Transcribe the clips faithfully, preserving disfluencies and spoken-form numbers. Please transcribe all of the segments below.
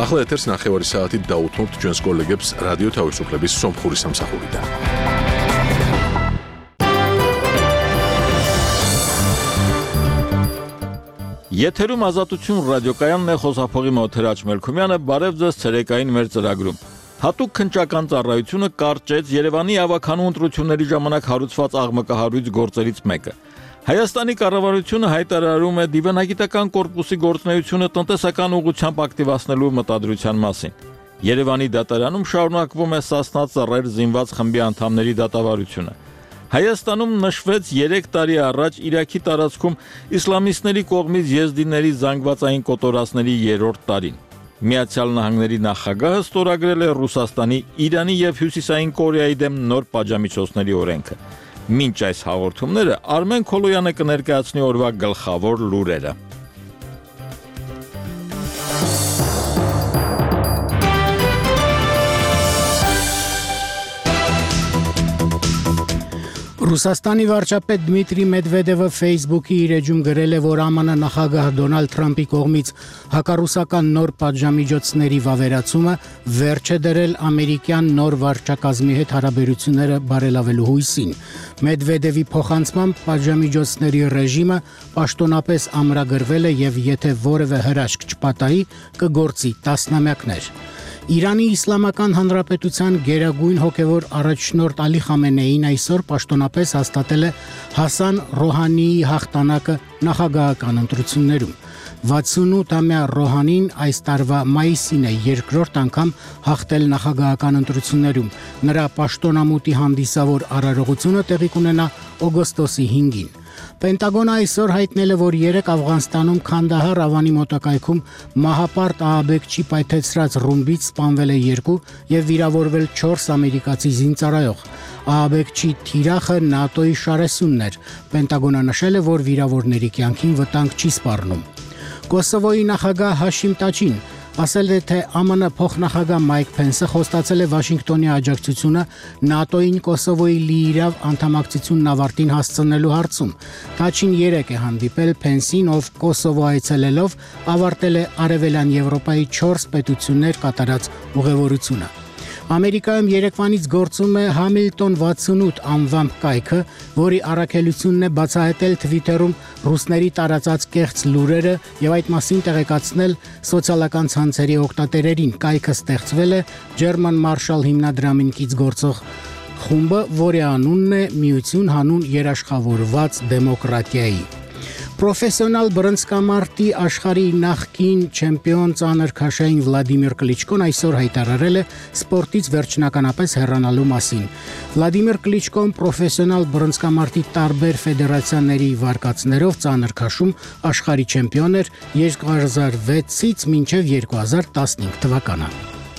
ახლა ეთერს ნახევარი საათით დაუთმობთ ჩვენს კოლეგებს რადიო თავისუფლების სომხური სამსახურიდან. Եթերում ազատություն ռադիոկայանն է, խոսափողի Մոթերաչ Մելքումյանը, բարև ձեզ ցերեկային մեր ծրագրում։ Հատուկ քննչական ծառայությունը կարճեց Երևանի ավականու ընտրությունների ժամանակ հարուցված աղմկահարույց գործերից մեկը։ Հայաստանի կառավարությունը հայտարարում է դիվանագիտական կորպուսի գործունեությունը տնտեսական ուղղությամբ ակտիվացնելու մտադրության մասին։ Երևանի դատարանում շարունակվում է Սասնա ծռեր զինված խմբի անդամների դատավարությունը։ Հայաստանում նշվեց երեք տարի առաջ Իրաքի տարածքում իսլամիստների կողմից եզդիների զանգվածային կոտորածների երրորդ տարին։ Միացյալ Նահանգների նախագահը ստորագրել է Ռուսաստանի, Իրանի և Հյուսիսային Կորեայի դեմ նոր պատժամիջոցների օրենքը։ Մինչ այս հաղորդումները Արմեն Քոլոյանը կներկայացնի օրվա գլխավոր լուրերը։ Ռուսաստանի վարչապետ Դմիտրի Մեդվեդևը Facebook-ի իր էջում գրել է, որ ԱՄՆ նախագահ Դոնալդ Թրամփի կողմից հակառուսական նոր պատժամիջոցների վավերացումը վերջ է դրել ամերիկյան նոր վարչակազմի հետ հարաբերությունները բարելավելու հույսին։ Մեդվեդևի փոխանցմամբ պատժամիջոցների ռեժիմը պաշտոնապես ամրագրվել է եւ եթե որևէ հրաշք չպատահի, կգործի տասնամյակներ։ Իրանի Իսլամական Հանրապետության գերագույն հոգևոր առաջնորդ Ալի Խամենեին այսօր պաշտոնապես հաստատել է Հասան Ռոհանիի հաղթանակը նախագահական ընտրություններում։ վաթսունութամյա Ռոհանին այս տարվա մայիսին է երկրորդ անգամ հաղթել նախագահական ընտրություններում։ Նրա պաշտոնամուտի հանդիսավոր արարողությունը տեղի կունենա օգոստոսի հինգին։ Պենտագոնը այսօր հայտնել է, որ երեկ Աֆղանստանում Քանդահար ավանի մոտակայքում մահապարտ ահաբեկչի պայթեցրած ռումբից սպանվել է երկու եւ վիրավորվել չորս ամերիկացի զինծառայող։ Ահաբեկչի թիրախը ՆԱՏՕ-ի շարեսյունն էր։ Պենտագոնը նշել է, որ վիրավորների կյանքին վտանգ չի սպառնում։ Կոսովոյի նախագահ Հաշիմ Տաչին ասել է, թե ԱՄՆ փոխնախագահ Մայք Փենսը խոստացել է Վաշինգտոնի աջակցությունը ՆԱՏՕ-ին Կոսովոյի լիիրավ անդամակցությունն ավարտին հասցնելու հարցում։ Տաչին երեկ է հանդիպել Փենսին, ով Կոսովո այցելելով ավարտել է Արևելյան Եվրոպայի չորս պետություններ կատարած ուղևորությունը։ Ամերիկայում երեկվանից գործում է Համիլտոն վաթսունութ անվամբ կայքը, որի առաքելությունն է բացահայտել Թվիթերում ռուսների տարածած կեղծ լուրերը եւ այդ մասին տեղեկացնել սոցիալական ցանցերի օգտատերերին։ Կայքը ստեղծվել է German Marshall հիմնադրամին կից գործող խումբը, որի անունն է Միություն հանուն երաշխավորված դեմոկրատիայի։ Պրոֆեսիոնալ բռնցքամարտի աշխարհի նախկին չեմպիոն ծանր քաշային Վլադիմիր Կլիչկոն այսօր հայտարարել է սպորտից վերջնականապես հեռանալու մասին։ Վլադիմիր Կլիչկոն պրոֆեսիոնալ բռնցքամարտի տարբեր ֆեդերացիաների վարկածներով ծանր քաշում աշխարհի չեմպիոն էր երկու հազար վեցից մինչև երկու հազար տասնհինգ թվականը։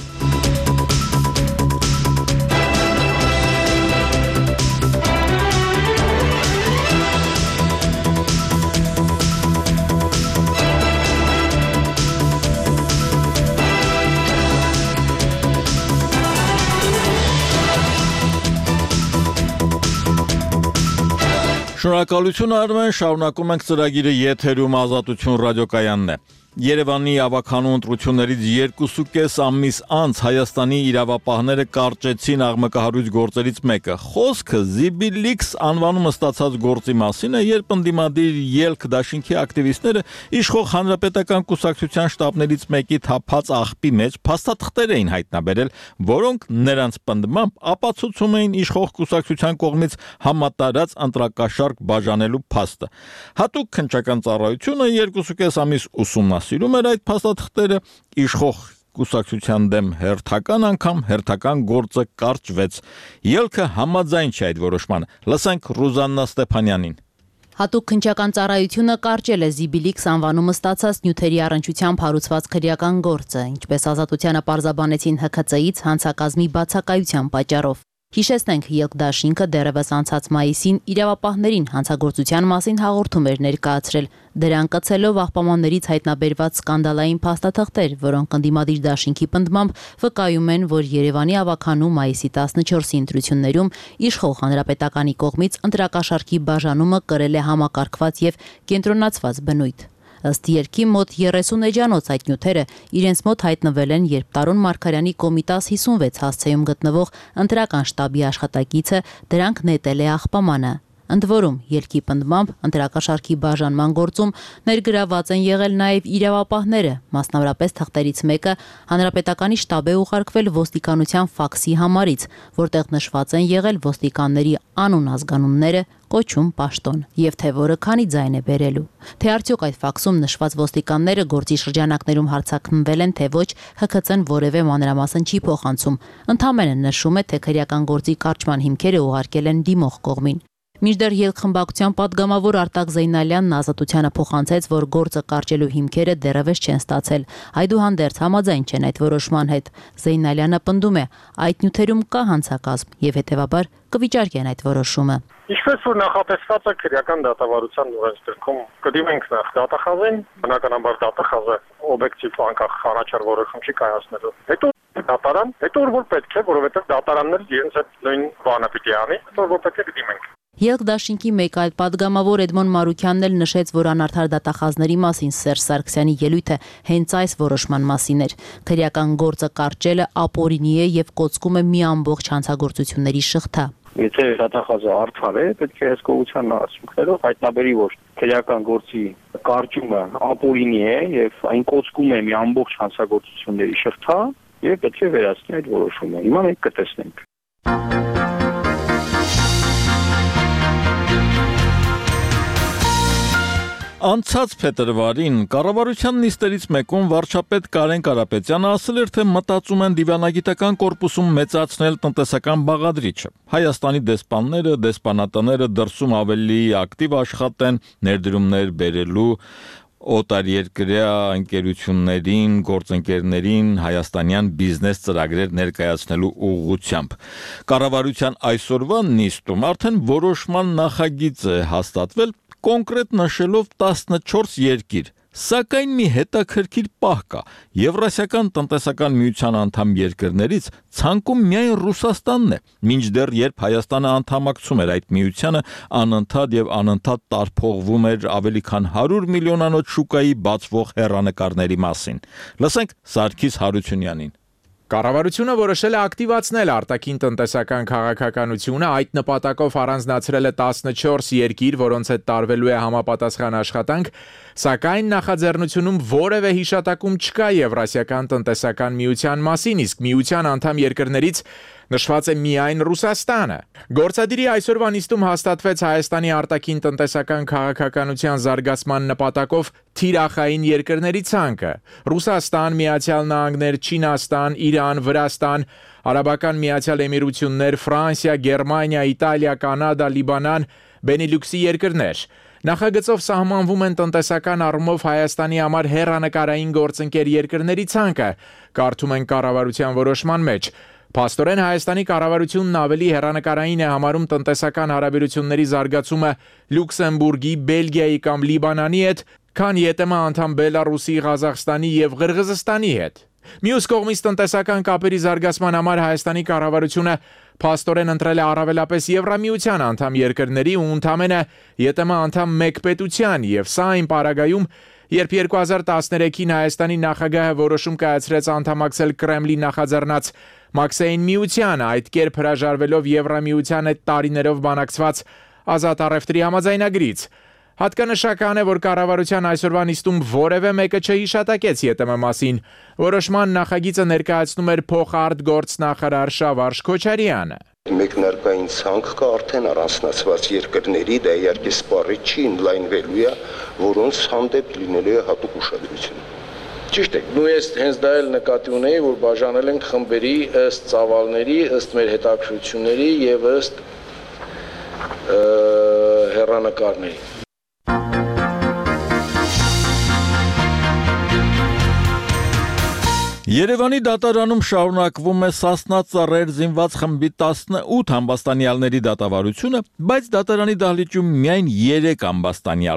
Շնորհակալություն Արմեն, շարունակում ենք ծրագիրը եթերում ազատություն ռադիոկայանն է։ Երևանի ավականու ընտրություններից երկուսուկես ամիս անց Հայաստանի իրավապահները կարճեցին աղմկահարույց գործերից մեկը։ Խոսքը Զիբիլիքս անվանումը ստացած գործի մասին է, երբ ընդդիմադիր ելք դաշինքի ակտիվիստները իշխող հանրապետական կուսակցության շտաբներից մեկի թափած աղբի մեջ փաստաթղթեր էին հայտնաբերել, որոնք նրանց պնդմամբ ապացուցում էին իշխող կուսակցության կողմից համատարած ընտրակաշառք բաժանելու փաստը։ Հատուկ քննչական ծառայությունը երկուսուկես ամիս ուսումնասիրում էր այդ փաստաթղթերը, իշխող կուսակցության դեմ հերթական անգամ հերթական գործը կարճվեց։ Ելքը համաձայն չէ այդ որոշմանը։ Լսենք Ռուզաննա Ստեփանյանին։ Հատուկ քննչական ծառայությունը կարճել է Զիբիլիքս անվանումը ստացած նյութերի առնչությամբ հարուցված քրեական գործը, ինչպես ազատությանը պարզաբանեցին Հ K C-ից հանցակազմի բացակայության պատճառով։ Հիշեցնենք, ելք դաշինքը դեռևս անցած մայիսին իրավապահներին հանցագործության մասին հաղորդում էր ներկայացրել, դրան կցելով աղբամաններից հայտնաբերված սկանդալային փաստաթղթեր, որոնք ընդդիմադիր դաշինքի պնդմամբ վկայում են, որ Երևանի ավականու մայիսի տասնչորսի ընտրություններում իշխող հանրապետականի կողմից ընտրակաշառքի բաժանումը կրել է համակարգված եւ կենտրոնացված բնույթ։ Ըստ երգի մոտ երեսուն էջանոց այդ նյութերը իրենց մոտ հայտնվել են, երբ Տարոն Մարգարյանի Կոմիտաս հիսունվեց հասցեում գտնվող ընտրական շտաբի աշխատակիցը դրանք նետել է աղբամանը։ Ընդ որում, ելքի պնդմամբ ընտրակաշարքի բաժանման գործում ներգրաված են եղել նաև իրավապահները, մասնավորապես թղթերից մեկը հանրապետականի շտաբ է ուղարկվել ոստիկանության ֆաքսի համարից, որտեղ նշված են եղել ոստիկանների անուն ազգանունները, կոչում պաշտոն, եւ թե որը քանի ձայն է բերելու։ Թե արդյոք այդ ֆաքսում նշված ոստիկանները գործի շրջանակներում հարցակնվել են, թե ոչ, Հ K C-ն որևէ մանրամասն չի փոխանցում։ Ընդհանրապես նշում է, թե քրեական գործի կարճման հիմքերը ուղարկել են դիմող կողմին։ Մինչդեռ ելքխմբակցության падգամավոր Արտակ Զեյնալյանն Ազատությանը փոխանցեց, որ գործը կարճելու հիմքերը դեռևս չեն ստացել։ Այդուհանդերձ համաձայն չեն այդ որոշման հետ։ Զեյնալյանը պնդում է, այդ նյութերում կա հանցակազմ եւ հետեւաբար կվիճարկեն այդ որոշումը։ Ինչպես որ նախատեսված է քրեական դատավարության օրենսգրքում, կդիմենք նախ դատախազին, բնականաբար դատախազը օբյեկտիվ անկախ առաջար որոշում չի կայացնելու։ Հետո դատարան, հետո որ պետք է, որովհետեւ դատարանները իրենց այդ նույն բանը պիտի անի, հետո որ պետք է կդիմենք։ Ելք դաշինքի մեկ այլ падգամավոր Էդմոն Մարուքյանն էլ նշեց, որ անարդար դատախազների մասին Սերժ Սարգսյանի ելույթը հենց այս որոշման մասին էր։ Քրեական գործը կարճելը ապօրինի է եւ կոծկում է մի ամբողջ հանցագործությունների շղթա։ Եթե դատախազը արդար է, պետք է հսկողության արդյունքներով հայտնաբերի, որ քրեական գործի կարճումը ապօրինի է եւ այն կոծկում է մի ամբողջ հանցագործությունների շղթա եւ պետք է վերացնի այդ որոշումը։ Հիմա մենք կտեսնենք։ Անցած փետրվարին կառավարության նիստերից մեկում վարչապետ Կարեն Կարապետյանը ասել էր, թե մտածում են դիվանագիտական կորպուսում մեծացնել տնտեսական բաղադրիչը։ Հայաստանի դեսպանները, դեսպանատները դրսում ավելի ակտիվ աշխատեն, ներդրումներ բերելու, օտարերկրյա ընկերություններին, գործընկերներին հայաստանյան բիզնես ծրագրեր ներկայացնելու ուղղությամբ։ Կառավարության այսօրվա նիստում արդեն որոշման նախագիծ է հաստատվել, կոնկրետ նշելով տասնչորս երկիր, սակայն մի հետաքրքիր պահ կա։ Եվրասիական տնտեսական միության անդամ երկրներից ցանկում միայն Ռուսաստանն է, մինչդեռ երբ Հայաստանը անդամակցում էր այդ միությանը, անընդհատ եւ անընդհատ տարփողվում էր ավելի քան հարյուր միլիոնանոց շուկայի բացվող հեռանկարների մասին։ Լսենք Սարգիս Հարությունյանին։ Կառավարությունը որոշել է ակտիվացնել արտաքին տնտեսական քաղաքականությունը, այդ նպատակով առանձնացրել է տասնչորս երկիր, որոնց հետ տարվելու է համապատասխան աշխատանք, սակայն նախաձեռնությունում որևէ հիշատակում չկա Եվրասիական տնտեսական միության մասին, իսկ միության անդամ երկրներից նշված է միայն Ռուսաստանը։ Գործադիրի այսօրվա նիստում հաստատվեց Հայաստանի արտաքին տնտեսական քաղաքականության զարգացման նպատակով թիրախային երկրների ցանկը՝ Ռուսաստան, Միացյալ Նահանգներ, Չինաստան, Իրան, Վրաստան, Արաբական Միացյալ Էմիրություններ, Ֆրանսիա, Գերմանիա, Իտալիա, Կանադա, Լիբանան, Բենիլյուքսի երկրներ։ Նախագծով սահմանվում են տնտեսական առումով Հայաստանի համար հեռանկարային գործընկեր երկրների ցանկը, կարդում են կառավարության որոշման մեջ։ Փաստորեն Հայաստանի կառավարությունն ավելի հեռանկարային է համարում տնտեսական հարաբերությունների զարգացումը Լյուքսեմբուրգի, Բելգիայի կամ Լիբանանի հետ, քան ԵՏՄ անդամ Բելարուսի, Ղազախստանի եւ Ղրղզստանի հետ։ Մյուս կողմից տնտեսական կապերի զարգացման համար Հայաստանի կառավարությունը փաստորեն ընտրել է առավելապես Եվրամիության անդամ երկրների ու ընդամենը ԵՏՄ անդամ մեկ պետության, եւ սա այն պարագայում, երբ երկու հազար տասներեքին Հայաստանի նախագահը որոշում կայացրեց անդամակցել Կրեմլի նախաձեռնած Մաքսային միությանը, այդ կերպ հրաժարվելով Եվրամիության հետ տարիներով բանակցված ազատ առևտրի համաձայնագրից։ Հատկանշական է, որ կառավարության այսօրվա նիստում որևէ մեկը չհիշատակեց ԵՏՄ մասին։ Որոշման նախագիծը ներկայացնում էր փոխարտգործնախարար Շավարժ Քոչարյանը։ Մեկնարկային ցանկ կա արդեն առանձնացված երկրների, դա իհարկե սպառիչ չի, ինլայնվելու է, որոնց հանդեպ լինելու է հատուկ ուշադրություն։ Ճիշտ է, նույն ես հենց դա էլ նկատի ունեի, որ բաժանել ենք խմբերի ըստ ծավալների, ըստ մեր հետաքրքրությունների եւ ըստ հեռանկարների։ Երևանի դատարանում շարունակվում է Սասնա ծառեր զինված խմբի տասնութ ամբաստանյալների դատավարությունը, բայց դատարանի դահլիճում միայն երեք ամբաստանյալ կա։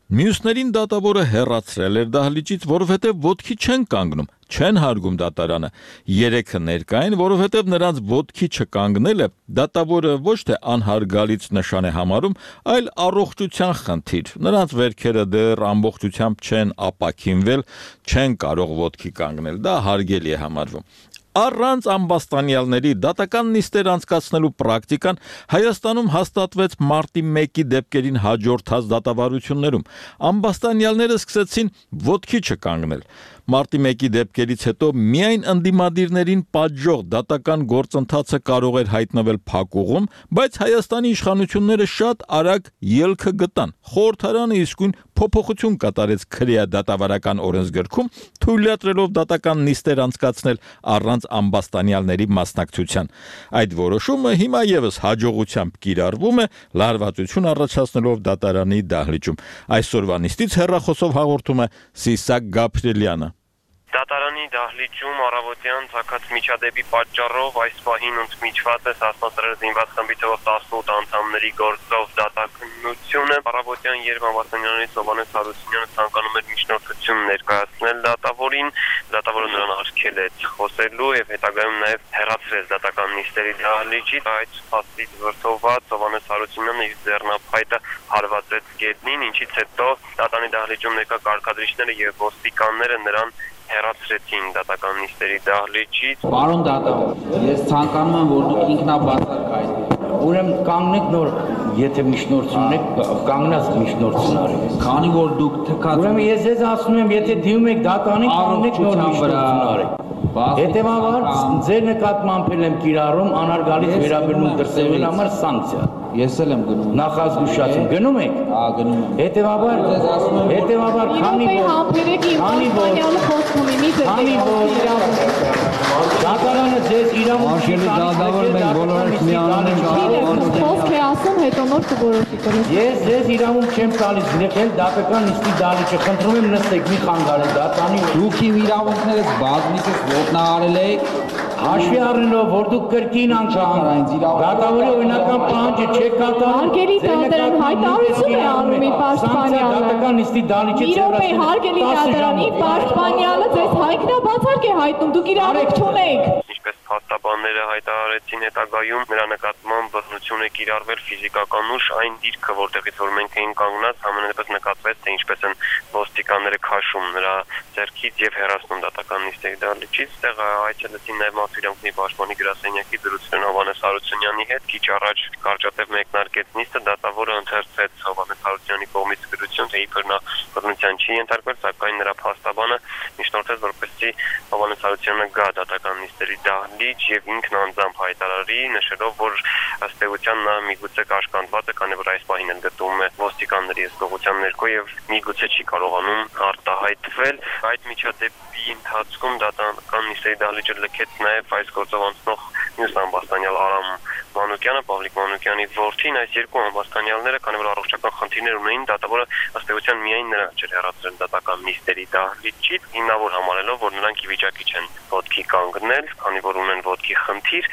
Մյուսներին դատավորը հեռացրել էր դահլիճից, որովհետև ոտքի չեն կանգնում, չեն հարգում դատարանը։ Երեքը ներկա են, որովհետև նրանց ոտքի չկանգնելը դատավորը ոչ թե անհարգալից նշան է համարում, այլ առողջության խնդիր։ Նրանց վերքերը դեռ ամբողջությամբ չեն ապաքինվել, չեն կարող ոտքի կանգնել։ Դա հարգելի է համարվում։ Առանց ամբաստանյալների դատական նիստեր անցկացնելու պրակտիկան Հայաստանում հաստատվեց մարտի մեկի դեպքերին հաջորդած դատավարություններում։ Ամբաստանյալները սկսեցին ոտքի չկանգնել։ Մարտի մեկի դեպքերից հետո միայն ընդդիմադիրներին պատժող դատական գործընթացը կարող էր հայտնվել փակուղում, բայց Հայաստանի իշխանությունները շատ արագ ելքը գտան։ Խորհրդարանը իսկույն փոփոխություն կատարեց քրեա դատավարական օրենսգրքում, թույլատրելով դատական նիստեր անցկացնել առանց ամբաստանյալների մասնակցության։ Այդ որոշումը հիմա եւս հաջողությամբ կիրառվում է, լարվածություն առաջացնելով դատարանի դահլիճում։ Այսօրվա նիստից հեռախոսով հաղորդում է Սիսակ Գաբրիելյանը։ Դատարանի դահլիճում առավոտյան ցակած միջադեպի պատճառով այս պահին ընդմիջված է Սասնասրահ զինված խմբի թվով տասնութ անդամների գործով դատականությունը։ Առավոտյան երբ ամբաստանյալներից Հովհաննես Հարությունյանը ցանկանում էր միջնորդություն ներկայացնել դատավորին, դատավորը նրան արգել է խոսելու եւ հետագայում նաեւ հեռացրեց դատական նիստերի դահլիճից։ Այդ փաստից վրդովված Հովհաննես Հարությունյանը իր ձեռնափայտը հարվածեց գետնին, ինչից հետո դատարանի դահլիճում ներկա կարգադրիչները եւ ոստիկանները նրան հեռացրեցին դատական նիստերի դահլիճից։ Պարոն դատավոր, ես ցանկանում եմ, որ դուք ինքնաբացակ այդ ուրեմն կանգնեք նոր, եթե միջնորդություն ունեք, կանգնած միջնորդություն արեք։ Քանի որ դուք թքած Ուրեմն ես ձեզ ասում եմ, եթե դիմում եք դատարանին, կանգնեք նոր միջնորդություն արեք։ Հետևաբար ձեր նկատմամբ եմ կիրառում անարգալից վերաբերմունք դրսևորելու համար սանկցիա։ Ես էլ եմ գնում։ Նախազգուշացում գնում եք։ Հա, գնում եմ։ Հետևաբար հետևաբար քանի որ քանի որ դատարանը ձեզ իրավունք չի տալիս, մենք բոլորս միանում ենք խոսք է ասում, հետո նոր կորոշի։ Ես ձեզ իրավունք չեմ տալիս գնալ դատական նիստի դահլիճը, խնդրում եմ նստեք, մի խանգարեք դատարանի։ Դուք իմ իրավունքներս բազմիցս ոտնահարել եք։ Հաշվի առնելով, որ դուք կրկին անգամ դատավորի օրինական պահանջը չեք կատարում։ Հարգելի դատարան հայտարարություն է անում իր պաշտպանյալը։ Դատական նիստի դահլիճը ծրագրել։ Հարգելի դատարանի պաշտպանյալը ձեզ հայտնաբացարկ է հայտնում, դուք իրավունք չունեք։ Ինչպես փաստաբանները հայտարարեցին հետագայում, նրա նկատմամբ բռնություն է կիրառվել ֆիզիկական ուժ, այն դիրքը, որտեղից որ մենք էին կանգնած, համենայնպես նկատվեց, թե ինչպես են ոստիկանները քաշում նրա ձեռքից եւ հեռացնում դատական նիստերի դահլիճից։ Այդտեղ այցելեցին նաեւ Իրավունքի պաշտպանի գրասենյակի դրության Հովհաննես Հարությունյանի հետ։ Քիչ առաջ կարճատև մեկնարկեց նիստը, դատավորը ընթերցեց Հովհաննես Հարությունյանի կողմից գրություն, թե իբր նա բռնության չի ենթարկվել, սակայն նրա փաստաբանը միջնորդեց, որպեսզի Հովհաննես Հարությունյանը գա դատական նիստերի դահլիճ եւ ինքն անձամբ հայտարարի, նշելով, որ ըստ էության նա միգուցե կաշկանդված է, քանի որ այս պահին էլ գտնվում է ոստիկանների զգողության ներքո եւ միգուցե չի կարողանում արտահայտվել։ Այդ միջադեպի ընթացքում դատական նիստերի դահլիճը լքեց նաեւ այս գործով անցնող մյուս ամբաստանյալ Արամ Մանուկյանը, Պավլիկ Մանուկյանի որդին։ Այս երկու ամբաստանյալները, քանի որ առողջական խնդիրներ ունեին, դատավորը ըստ էության միայն նրանց չէր հեռացրել դատական նիստերի դահլիճից, հիմնավոր համարելով, որ նրանք ի վիճակի չեն ոտքի կանգնել, քանի որ ունեն ոտքի խնդիր։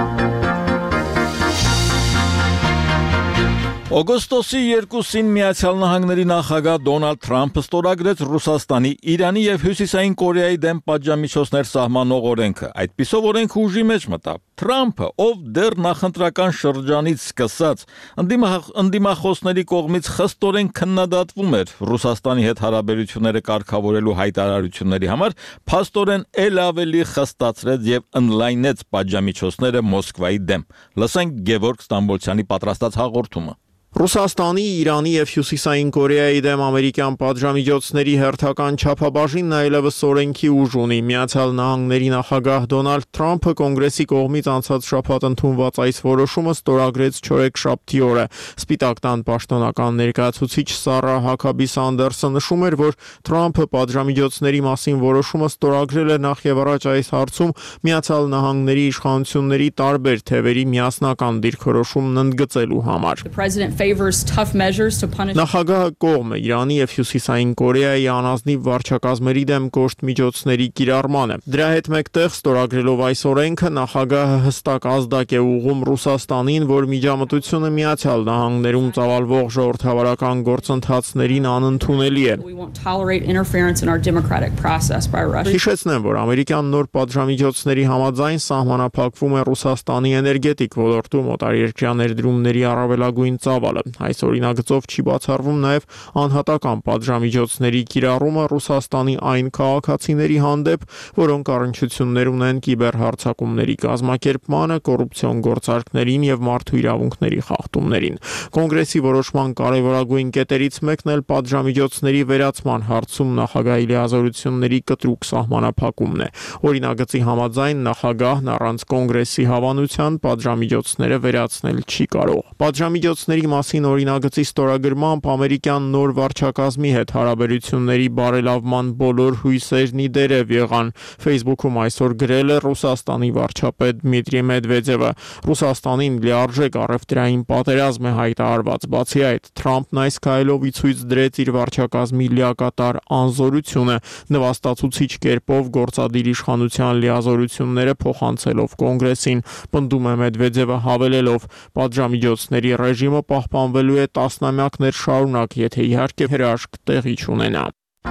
Օգոստոսի երկուսին Միացյալ Նահանգների նախագահ Դոնալդ Թրամփը ստորագրեց Ռուսաստանի, Իրանի եւ Հյուսիսային Կորեայի դեմ պատժամիջոցներ սահմանող օրենքը։ Այդպիսով օրենքը ուժի մեջ մտավ։ Թրամփը, ով դեռ նախընտրական շրջանից սկսած ընդդիմախոսների կողմից խստորեն քննադատվում էր Ռուսաստանի հետ հարաբերությունները կարգավորելու հայտարարությունների համար, փաստորեն ել ավելի խստացրեց եւ ընդլայնեց պատժամիջոցները Մոսկվայի դեմ։ Լսենք Գևորգ Ստամբոլցյանի պատրաստած հաղորդումը։ Ռուսաստանի, Իրանի եւ Հյուսիսային Կորեայի դեմ ամերիկյան պատժամիջոցների հերթական չափաբաժինն այլևս օրենքի ուժ ունի։ Միացյալ Նահանգների նախագահ Դոնալդ Թրամփը կոնգրեսի կողմից անցած շաբաթ ընդունված այս որոշումը ստորագրեց չորեքշաբթի օրը։ Սպիտակ տան պաշտոնական ներկայացուցիչ Սարա Հաքաբի Սանդերսը նշում էր, որ Թրամփը պատժամիջոցների մասին որոշումը ստորագրել է նախ եւ առաջ այս հարցում Միացյալ Նահանգների իշխանությունների տարբեր թևերի միասնական դիրքորոշումն ընդգծելու համար։ favors tough measures to punish. Նախագահը կողմ է Իրանի եւ Հյուսիսային Կորեայի անազնիվ վարչակազմերի դեմ կոշտ միջոցների կիրառմանը։ Դրա հետ մեկտեղ ստորագրելով այս օրենքը նախագահը հստակ ազդակ է ուղղում Ռուսաստանին, որ միջամտությունը Միացյալ Նահանգներում ծավալվող ժողովրդավարական գործընթացներին անընդունելի է։ We won't tolerate interference in our democratic process by Russia. Հիշեցնեմ, որ ամերիկյան նոր պատժամիջոցների համաձայն սահմանափակվում է Ռուսաստանի էներգետիկ ոլորտում օտարերկրյա ներդրումների առավելագույն ծավալը։ Այս օրինագծով չի բացառվում նաև անհատական պատժամիջոցների կիրառումը Ռուսաստանի այն քաղաքացիների հանդեպ, որոնք առնչություններ ունեն կիբերհարձակումների կազմակերպմանը, կոռուպցիոն գործարքներին եւ մարդու իրավունքների խախտումներին։ Կոնգրեսի որոշման կարևորագույն կետերից մեկն էլ պատժամիջոցների վերացման հարցում նախագահի լիազորությունների կտրուկ սահմանափակումն է։ Օրինագծի համաձայն նախագահն առանց կոնգրեսի հավանության պատժամիջոցները վերացնել չի կարող։ Պատժամիջոցների մասին օրինագծի ստորագրմամբ ամերիկյան նոր վարչակազմի հետ հարաբերությունների բարելավման բոլոր հույսերն ի դերև եղան։ Facebook-ում այսօր գրել է Ռուսաստանի վարչապետ Դմիտրի Մեդվեդևը։ Ռուսաստանին լիարժեք առևտրային պատերազմ է հայտարարված։ Բացի այդ, Թրամփն այս քայլով ի ցույց դրեց իր վարչակազմի լիակատար անզորությունը, նվաստացուցիչ կերպով գործադիր իշխանության լիազորությունները փոխանցելով կոնգրեսին, պնդում է Մեդվեդևը հավելելով. պատժամիջոցների ռեժիմը պահպանվելու է տասնամյակներ շարունակ, եթե իհարկե հրաշք տեղի չունենա։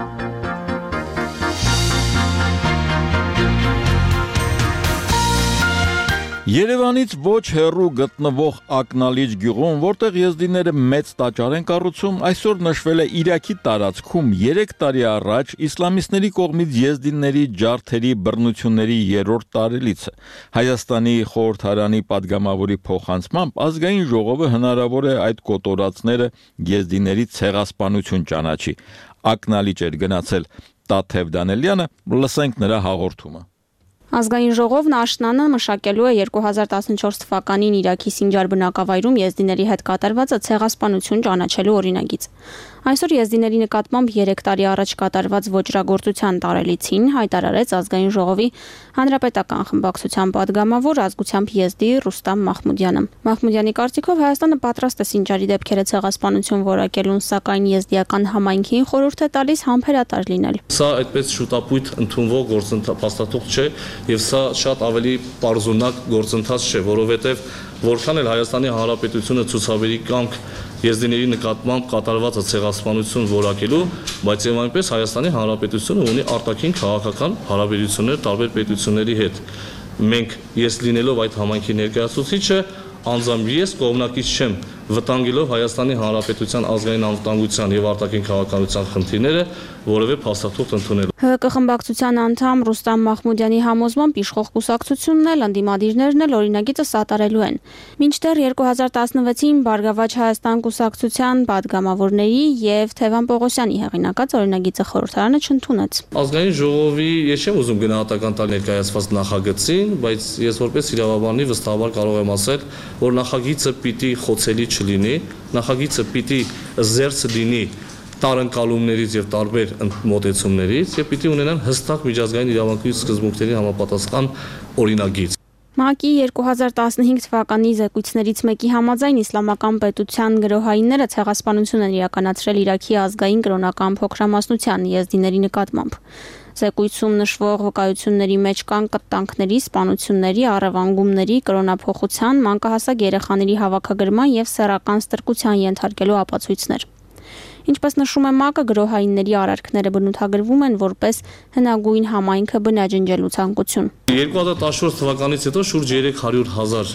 Երևանից ոչ հեռու գտնվող Ակնալիջ գյուղում, որտեղ եզդիները մեծ տաճար են կառուցում, այսօր նշվել է Իրաքի տարածքում երեք տարի առաջ իսլամիստների կողմից եզդիների ջարդերի բռնությունների երրորդ տարելիցը։ Հայաստանի խորհրդարանի падգամավորի փոխանցմամբ ազգային ժողովը հնարավոր է այդ կոտորածները եզդիների ցեղասպանություն ճանաչի։ Ակնալիջ էր գնացել Տաթև Դանելյանը, լսենք նրա հաղորդումը։ Ազգային ժողովն աշնանը մշակելու է երկու հազար տասնչորս թվականին Իրաքի Սինջար բնակավայրում եզդիների հետ կատարվածը ցեղասպանություն ճանաչելու օրինագիծ։ Այսօր եզդիների նկատմամբ երեք տարի առաջ կատարված ոճրագործության տարելիցին հայտարարեց ազգային ժողովի հանրապետական խմբակցության падգամավոր ազգությամբ եզդի Ռուստամ Մահմուդյանը։ Մահմուդյանի կարծիքով Հայաստանը պատրաստ է Սինջարի դեպքերը ցեղասպանություն որակելուն, սակայն եզդիական համայնքին խորհուրդ է տալիս համբերատար լինել։ Սա այդպես շուտապույտ ընդունվող գործընթաց չէ եւ սա շատ ավելի պարզունակ գործընթաց չէ, որովհետեւ որքան էլ Հայաստանի Հանրապետությունը ցուցաբերի կամք եզդիների նկատմամբ կատարված ցեղասպանություն որակելու, բայց եւ այնպես Հայաստանի Հանրապետությունը ունի արտաքին քաղաքական հարաբերություններ տարբեր պետությունների հետ։ Մենք ես լինելով այդ համայնքի ներկայացուցիչը անձամբ ես կողմնակից չեմ վտանգելով Հայաստանի Հանրապետության ազգային անվտանգության եւ արտաքին քաղաքականության խնդիրները որևէ փաստաթուղթ ընդունելու։ ՀԿ խմբակցության անդամ Ռուստամ Մահմուդյանի համոզմամբ իշխող կուսակցությունն էլ ընդդիմադիրներն էլ օրինագիծը սատարելու են։ Մինչդեռ երկու հազար տասնվեցին Բարգավաճ Հայաստան կուսակցության падգամավորների եւ Թևան Պողոսյանի հեղինակած օրինագիծը խորհրդարանը չընդունեց։ Ազգային ժողովի ես չեմ ուզում գնահատական տալ ներկայացված նախագծին, բայց ես որպես իրավաբանի վստահաբար կարող եմ ասել, որ նախագիծը պիտի խոցելի չլինի, նախագիծը պիտի զերծ լինի տարընկալումներից եւ տարբեր մոտեցումներից եւ պիտի ունենան հստակ միջազգային իրավունքի սկզբունքների համապատասխան օրինագիծ։ ՄԱԿ-ի երկու հազար տասնհինգ թվականի զեկույցներից մեկի համաձայն իսլամական պետության գրոհայինները ցեղասպանություն են իրականացրել Իրաքի ազգային կրոնական փոքրամասնության եզդիների նկատմամբ։ Զեկույցում նշվող վկայությունների մեջ կան կտանքների, սպանությունների, առևանգումների, կրոնափոխության, մանկահասակ երեխաների հավաքագրման եւ սեռական ստրկության ենթարկելու ապացույցներ։ Ինչպես նշում է ՄԱԿ-ը, գրոհայինների արարքները բնութագրվում են որպես հնագույն համայնքը բնաջնջելու ցանկություն։ երկու հազար տասնչորս թվականից հետո շուրջ երեք հարյուր հազար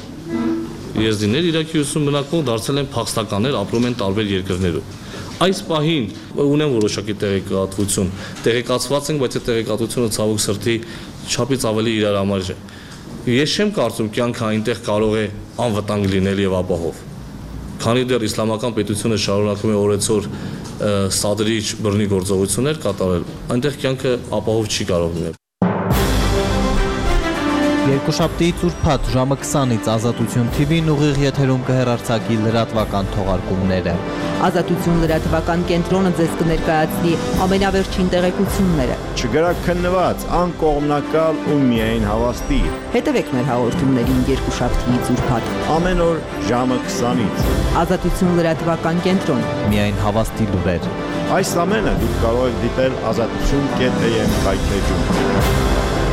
եզդիներ Իրաքիում բնակվող դարձել են փախստականներ, ապրում են տարբեր երկրներում։ Այս պահին ունեն որոշակի տեղեկատվություն, տեղեկացված ենք, բայց այդ տեղեկատվությունը ցավոք սրտի չափից ավելի իրար համար է։ Ես չեմ կարծում կյանքը այնտեղ կարող է անվտանգ լինել եւ ապահով։ Քանի դեռ իսլամական պետությունը շարունակում է օրեցօր սադրիչ բռնի գործողություններ կատարել, այնտեղ կյանքը ապահով չի կարող լինել։ Երկուշաբթի ծուրփաթ ժամը քսանից Ազատություն թի վին ուղիղ եթերում կհեռարձակի լրատվական թողարկումները։ Ազատություն լրատվական կենտրոնը ձեզ կներկայացնի ամենավերջին տեղեկությունները։ Չգրակ քննված, անկողմնակալ ու միայն հավաստի։ Հետևեք մեր հաղորդումներին երկուշաբթիից ուրբաթ։ Ամեն օր ժամը քսանից։ Ազատություն լրատվական կենտրոն։ Միայն հավաստի լուրեր։ Այս ամենը դուք կարող եք դիտել ազատություն կետ է եմ կայքեջում։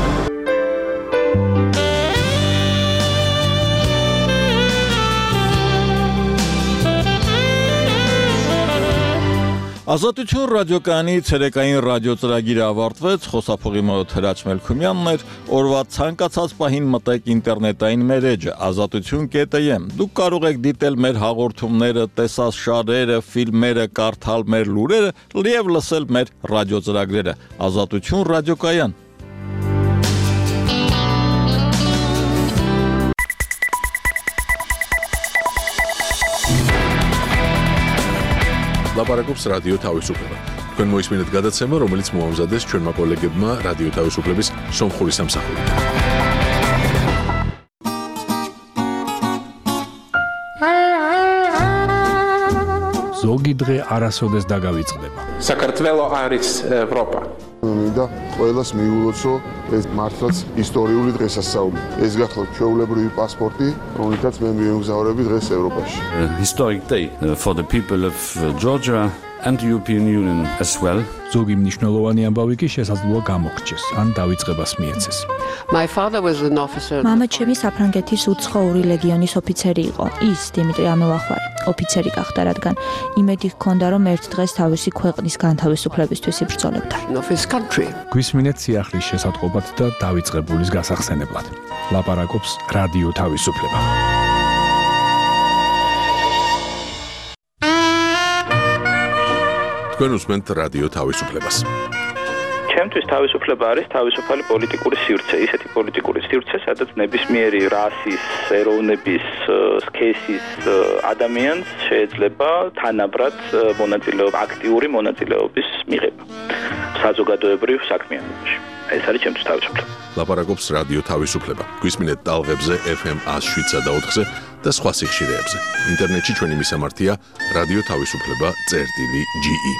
Ազատություն ռադիոկայանի ցերեկային ռադիոծրագիրը ավարտվեց, խոսափողի մոտ Հրաչ Մելքումյանն էր, օրվա ցանկացած պահին մտեք ինտերնետային մեր էջը ազատություն կետ է եմ։ Դուք կարող եք դիտել մեր հաղորդումները, տեսած շարերը, ֆիլմերը, կարդալ մեր լուրերը և լսել մեր ռադիոծրագրերը։ Ազատություն ռադիոկայան։ Լապարակոպս ռադիո თავისუფლება. Თქვენ მოისმინეთ გადაცემა, რომელიც მოამზადეს ჩვენმა კოლეგებმა რადიო თავისუფლების სომხური სამსახური. ზოგი დღე არასოდეს დაგავიწყდება. საქართველო არის ევროპა. მინდა ყველას მიულოცო ეს მართლაც ისტორიული დღესასწაული. ეს გახლავთ ჩვეულებრივი პასპორტი, რომელთაც მე მიემგზავრები დღეს ევროპაში. Historic day for the people of Georgia and the European Union as well. ზოგი მნიშვნელოვანი ამბავი კი შესაძლოა გამოგრჩეს, ან დავიწყებას მიეცეს. My father was an officer. მამა ჩემი საფრანგეთის უცხოური ლეგიონის ოფიცერი იყო. ის დიმიტრი ამელახვარი, ოფიცერი გახდა, რადგან იმედი ჰქონდა, რომ ერთ დღეს თავისი ქვეყნის განთავისუფლებისთვის იბრძოლებდა. გვისმინეთ სიახლის შესატყობად და დავიწყებულის გასახსენებლად. ლაპარაკობს რადიო თავისუფლება. თქვენ უსმენთ რადიო თავისუფლებას. ჩემთვის თავისუფლება არის თავისუფალი პოლიტიკური სივრცე, ისეთი პოლიტიკური სივრცე, სადაც ნებისმიერი რასის, ეროვნების, სქესის ადამიანს შეიძლება თანაბრად მონაწილეობა, აქტიური მონაწილეობის მიღება საზოგადოებრივ საქმიანობაში. ეს არის ჩემთვის თავისუფლება. ლაპარაკობს რადიო თავისუფლება. გვისმინეთ ტალღებზე ეფ ემ one oh seven და ოთხზე და სხვა სიხშირეებზე. ინტერნეტში ჩვენი მისამართია რადიო თავისუფლება წერტილი ჯი ი.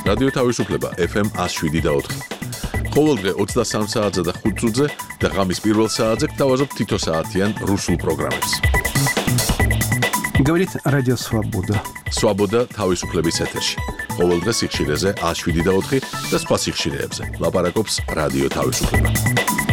რადიო თავისუფლება ეფ ემ one oh seven და four. ყოველდღე ოცდასამ საათზე და ხუთ წუთზე და ღამის პირველ საათზე გთავაზობთ თითო საათიან რუსულ პროგრამებს. Говорит Радио Свобода. Свобода თავისუფლების ეთერში. ყოველდღე სიხშირეზე one oh seven და four და სხვა სიხშირეებზე. ლაპარაკობს რადიო თავისუფლება.